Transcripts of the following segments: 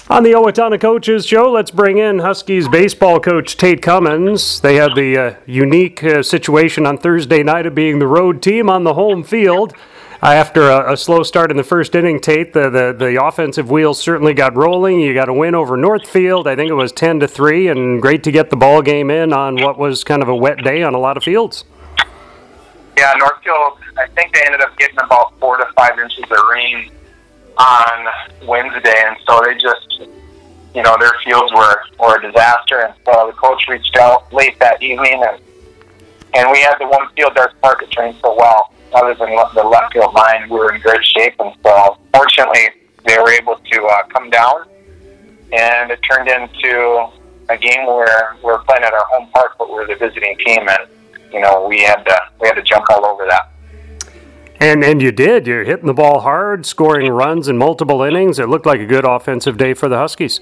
On the Owatonna Coaches Show, let's bring in Huskies baseball coach Tate Cummins. They had the unique situation on Thursday night of being the road team on the home field. After a slow start in the first inning, Tate, the offensive wheels certainly got rolling. You got a win over Northfield. I think it was 10-3, and great to get the ball game in on what was kind of a wet day on a lot of fields. Yeah, Northfield, I think they ended up getting about 4 to 5 inches of rain on Wednesday, and so they just, their fields were a disaster, and so the coach reached out late that evening, and we had the one field Darts Park that trained so well. Other than the left field line, we were in great shape, and so fortunately they were able to come down, and it turned into a game where we were playing at our home park, but we were the visiting team, and we had to jump all over that. And you did. You're hitting the ball hard, scoring runs in multiple innings. It looked like a good offensive day for the Huskies.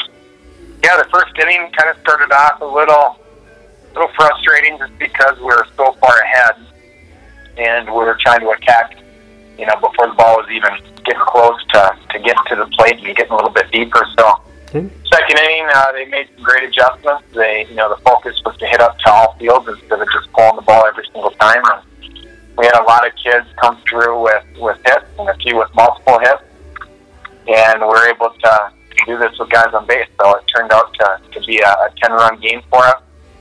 Yeah, the first inning kind of started off a little frustrating just because we were so far ahead, and we were trying to attack, before the ball was even getting close to get to the plate and getting a little bit deeper. So, second inning, they made some great adjustments. The focus was to hit up to all fields instead of just pulling the ball every single time. And we had a lot of kids come through with hits and a few with multiple hits, and we were able to do this with guys on base. So it turned out to be a 10-run game for us.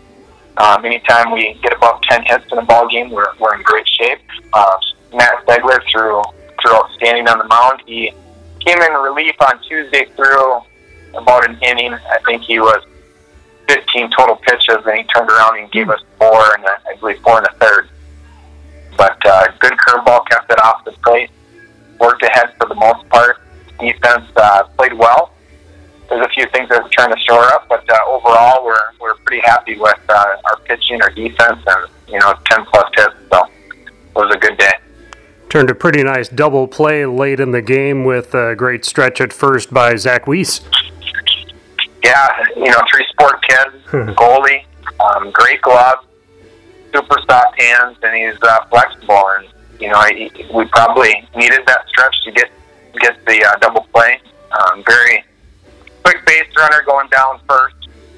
Anytime we get above 10 hits in a ball game, we're in great shape. Matt Stegler threw outstanding on the mound. He came in relief on Tuesday through about an inning. I think he was 15 total pitches, and he turned around and gave us 4, and I believe 4 and a third. But good curveball, kept it off the plate. Worked ahead for the most part. Defense played well. There's a few things that we're trying to shore up, but overall we're pretty happy with our pitching, our defense, and 10+ hits. So it was a good day. Turned a pretty nice double play late in the game with a great stretch at first by Zach Weiss. Yeah, 3-sport kid, goalie, great glove, super soft hands, and he's flexible. And we probably needed that stretch to get the double play. Very quick base runner going down first.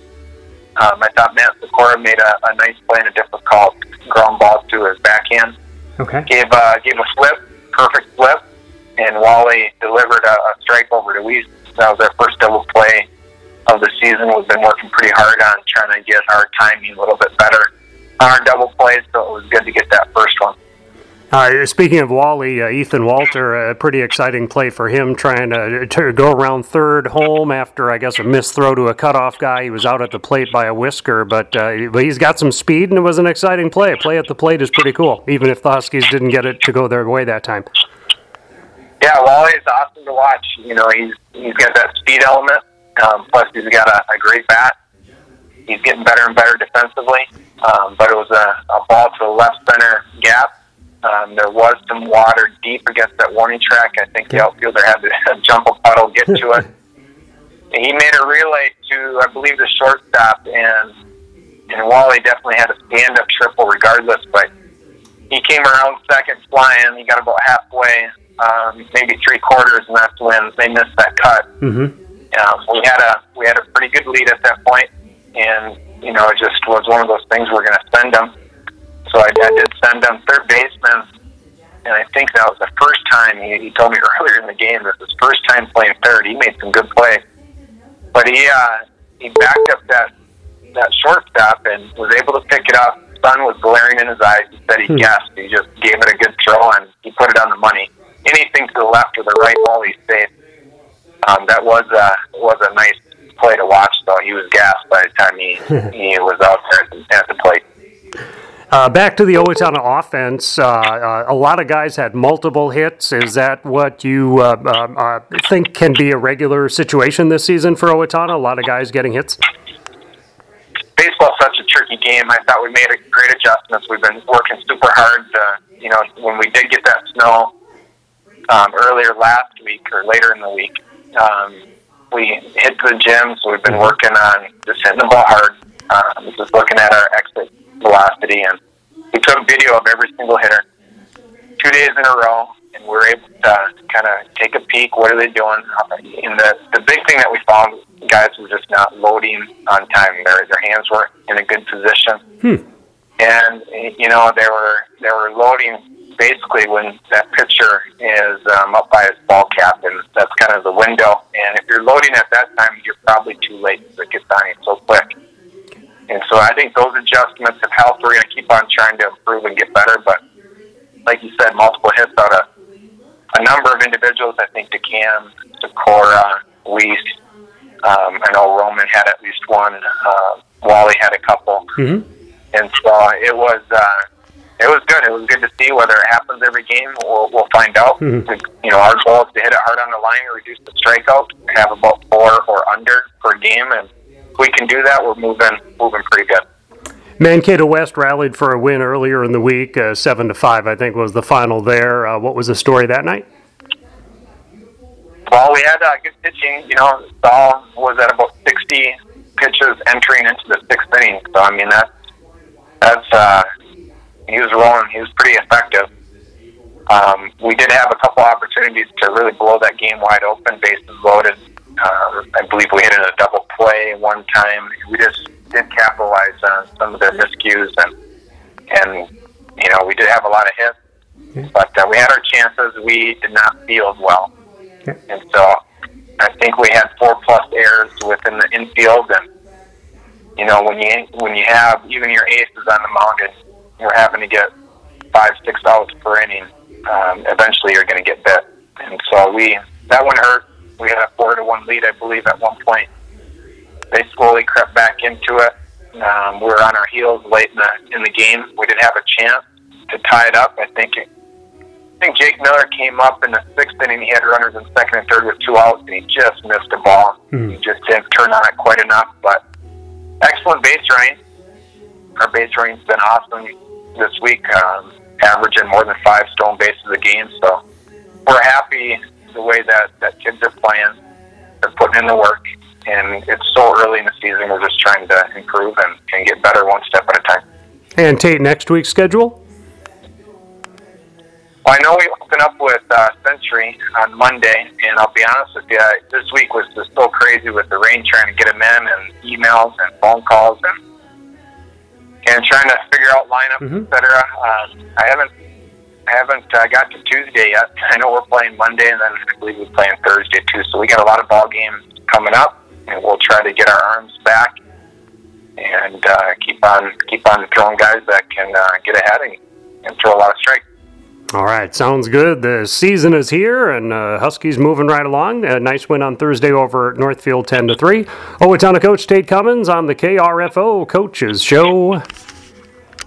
I thought Matt Sikora made a nice play and a difficult ground ball to his backhand. Okay. Gave a flip, perfect flip, and Wally delivered a strike over to Weiss. That was our first double play of the season. We've been working pretty hard on trying to get our timing a little bit better on our double plays, so it was good to get that first one. Speaking of Wally, Ethan Walter, a pretty exciting play for him, trying to go around third home after, I guess, a missed throw to a cutoff guy. He was out at the plate by a whisker, but he's got some speed, and it was an exciting play. Play at the plate is pretty cool, even if the Huskies didn't get it to go their way that time. Yeah, Wally is awesome to watch. He's got that speed element, plus he's got a great bat. He's getting better and better defensively, but it was a ball to the left center gap. There was some water deep against that warning track. I think the outfielder had to jump a puddle, get to it. And he made a relay to, I believe, the shortstop, and Wally definitely had a stand-up triple regardless, but he came around second flying. He got about halfway, maybe 3/4, and that's when they missed that cut. Mm-hmm. We had a pretty good lead at that point, and it just was one of those things we're going to send him. So I did send him third baseman, and I think that was the first time, he told me earlier in the game, this was his first time playing third. He made some good plays. But he backed up that shortstop and was able to pick it up. The sun was glaring in his eyes. He said he guessed. He just gave it a good throw, and he put it on the money. Anything to the left or the right ball, he safe. That was a nice play to watch, though. He was gassed by the time he was out there at the plate. Back to the Owatonna offense, a lot of guys had multiple hits. Is that what you think can be a regular situation this season for Owatonna? A lot of guys getting hits? Baseball's such a tricky game. I thought we made great adjustments. We've been working super hard. When we did get that snow earlier last week or later in the week, we hit the gyms. We've been working on just hitting the ball hard, just looking at our exit velocity, and we took video of every single hitter 2 days in a row, and we're able to kind of take a peek. What are they doing? And the big thing that we found, guys were just not loading on time. Their hands were in a good position, and they were loading basically when that pitcher is up by his ball cap, and that's kind of the window. And if you're loading at that time, you're probably too late because it gets on you so quick. And so I think those adjustments have helped. We're going to keep on trying to improve and get better. But like you said, multiple hits out of a number of individuals. I think DeCam, Sikora, Weiss. I know Roman had at least one. Wally had a couple. Mm-hmm. And so it was good. It was good to see. Whether it happens every game, we'll find out. Mm-hmm. Our goal is to hit it hard on the line and reduce the strikeouts. Have about 4 or under per game, and if we can do that, we're moving pretty good. Mankato West rallied for a win earlier in the week, 7-5, I think was the final there. What was the story that night? Well, we had good pitching. Saul was at about 60 pitches entering into the 6th inning. So I mean that's he was rolling. He was pretty effective. We did have a couple opportunities to really blow that game wide open, bases loaded. I believe we hit in a double play one time. We just did capitalize on some of their miscues, and we did have a lot of hits, but we had our chances. We did not field well, and so I think we had 4+ errors within the infield. And when you have even your aces on the mound and you're having to get 5-6 outs per inning, eventually you're going to get bit. And so that one hurt. We had a 4-1 lead, I believe, at one point. They slowly crept back into it. We were on our heels late in the game. We did have a chance to tie it up. I think Jake Miller came up in the 6th inning. He had runners in 2nd and 3rd with 2 outs, and he just missed the ball. Mm-hmm. He just didn't turn on it quite enough. But excellent base running. Our base running's been awesome this week, averaging more than 5 stolen bases a game. So we're happy the way that kids are playing. They're putting in the work, and it's so early in the season. We're just trying to improve and get better one step at a time. And Tate, next week's schedule? Well, I know we open up with Century on Monday, and I'll be honest with you, this week was just so crazy with the rain, trying to get them in, and emails and phone calls, and trying to figure out lineups, etc. I haven't got to Tuesday yet. I know we're playing Monday, and then I believe we're playing Thursday too. So we got a lot of ball games coming up, and we'll try to get our arms back and keep on throwing guys that can get ahead and throw a lot of strikes. All right, sounds good. The season is here, and Huskies moving right along. A nice win on Thursday over at Northfield, 10-3. Owatonna coach Tate Cummins on the KRFO Coaches Show.